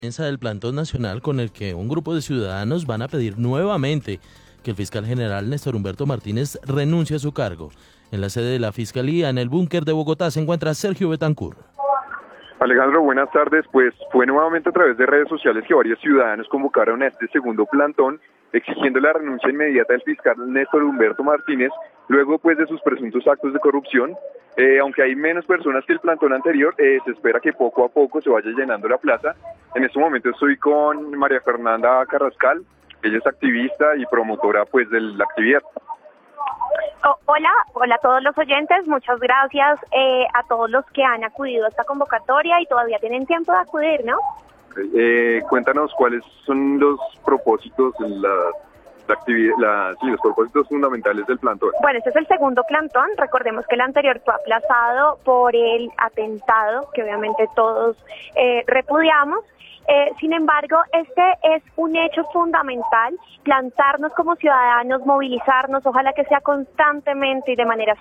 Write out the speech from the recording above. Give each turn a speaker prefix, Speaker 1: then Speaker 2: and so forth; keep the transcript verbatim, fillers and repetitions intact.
Speaker 1: Defensa del plantón nacional con el que un grupo de ciudadanos van a pedir nuevamente que el fiscal general Néstor Humberto Martínez renuncie a su cargo. En la sede de la Fiscalía, en el búnker de Bogotá, se encuentra Sergio Betancur.
Speaker 2: Alejandro, buenas tardes. Pues fue nuevamente a través de redes sociales que varios ciudadanos convocaron a este segundo plantón exigiendo la renuncia inmediata del fiscal Néstor Humberto Martínez, luego pues de sus presuntos actos de corrupción. Eh, aunque hay menos personas que el plantón anterior, eh, se espera que poco a poco se vaya llenando la plaza. En este momento estoy con María Fernanda Carrascal, ella es activista y promotora pues de la actividad.
Speaker 3: Oh, hola, hola a todos los oyentes, muchas gracias eh, a todos los que han acudido a esta convocatoria y todavía tienen tiempo de acudir, ¿no?
Speaker 2: Eh, cuéntanos cuáles son los propósitos, la, la actividad, la, sí, los propósitos fundamentales del plantón.
Speaker 3: Bueno, este es el segundo plantón, recordemos que el anterior fue aplazado por el atentado, que obviamente todos eh, repudiamos. Eh, sin embargo, este es un hecho fundamental, plantarnos como ciudadanos, movilizarnos, ojalá que sea constantemente y de manera